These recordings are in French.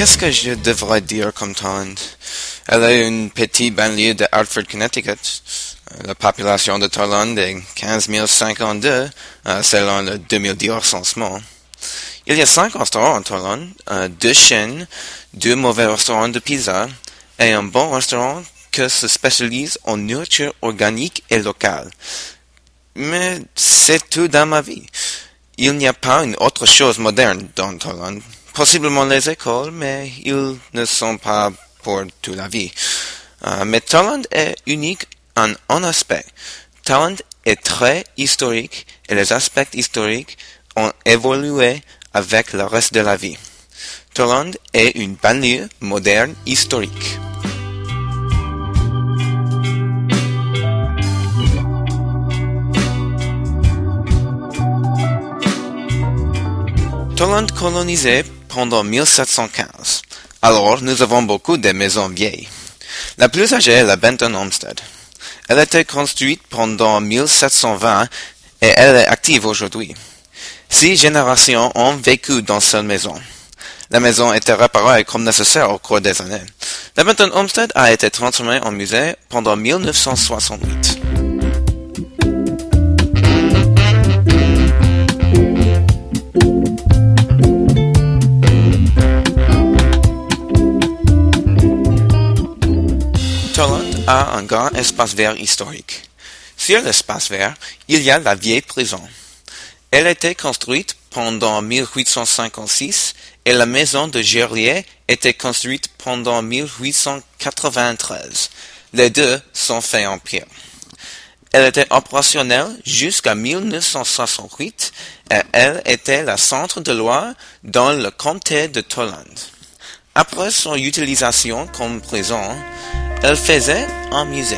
Qu'est-ce que je devrais dire comme Tolland? Elle est une petite banlieue de Hartford, Connecticut. La population de Tolland est 15 052, selon le 2010 recensement. Il y a 5 restaurants à Tolland, 2 chaînes, 2 mauvais restaurants de pizza, et un bon restaurant qui se spécialise en nourriture organique et locale. Mais c'est tout dans ma vie. Il n'y a pas une autre chose moderne dans Tolland. Possiblement les écoles, mais ils ne sont pas pour toute la vie. Mais Tolland est unique en un aspect. Tolland est très historique et les aspects historiques ont évolué avec le reste de la vie. Tolland est une banlieue moderne historique. Tolland colonisé pendant 1715. Alors, nous avons beaucoup de maisons vieilles. La plus âgée est la Benton Homestead. Elle a été construite pendant 1720 et elle est active aujourd'hui. 6 générations ont vécu dans cette maison. La maison était réparée comme nécessaire au cours des années. La Benton Homestead a été transformée en musée pendant 1968. Tolland a un grand espace vert historique. Sur l'espace vert, il y a la vieille prison. Elle a été construite pendant 1856 et la maison de Gerlier était construite pendant 1893. Les deux sont faits en pierre. Elle était opérationnelle jusqu'à 1968 et elle était le centre de loi dans le comté de Tolland. Après son utilisation comme prison, elle faisait un musée.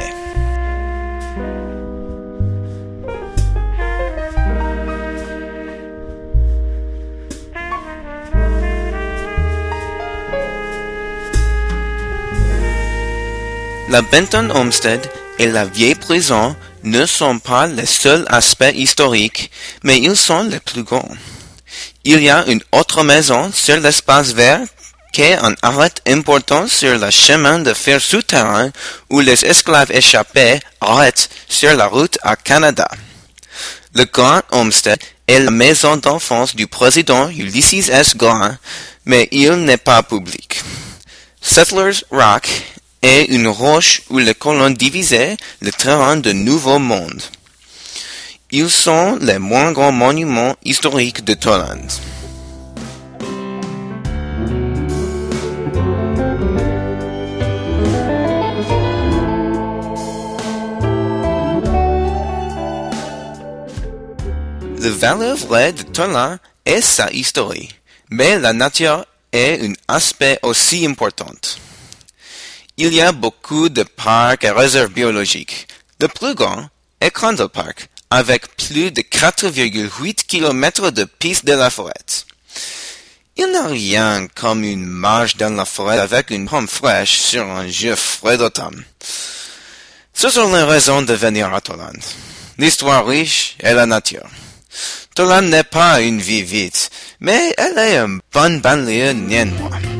La Benton Homestead et la vieille prison ne sont pas les seuls aspects historiques, mais ils sont les plus grands. Il y a une autre maison sur l'espace vert qui est un arrêt important sur le chemin de fer souterrain où les esclaves échappés arrêtent sur la route à Canada. Le Grand Homestead est la maison d'enfance du président Ulysses S. Grant, mais il n'est pas public. Settlers Rock est une roche où les colons divisaient le terrain de Nouveau Monde. Ils sont les moins grands monuments historiques de Tolland. La valeur vraie de Tolland est sa histoire, mais la nature est un aspect aussi important. Il y a beaucoup de parcs et réserves biologiques. Le plus grand est Crandall Park, avec plus de 4,8 km de pistes de la forêt. Il n'y a rien comme une marche dans la forêt avec une pomme fraîche sur un jour frais d'automne. Ce sont les raisons de venir à Tolland. L'histoire riche et la nature. Tolland n'est pas une vie vite, mais elle est une bonne banlieue niennois.